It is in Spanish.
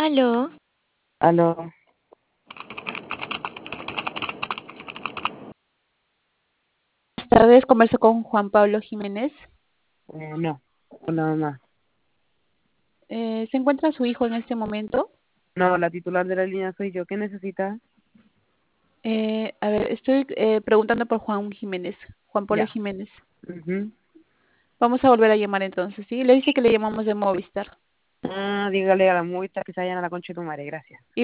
Aló, Aló, Buenas tardes, converso con Juan Pablo Jiménez. no, una mamá. ¿Se encuentra su hijo en este momento? No, la titular de la línea soy yo. ¿Qué necesita? A ver, estoy preguntando por Juan Jiménez, Juan Pablo Ya. Jiménez. Ujú. Vamos a volver a llamar entonces, ¿sí? Le dice que le llamamos de Movistar. Dígale a la muita que se vayan a la concha de tu madre, gracias.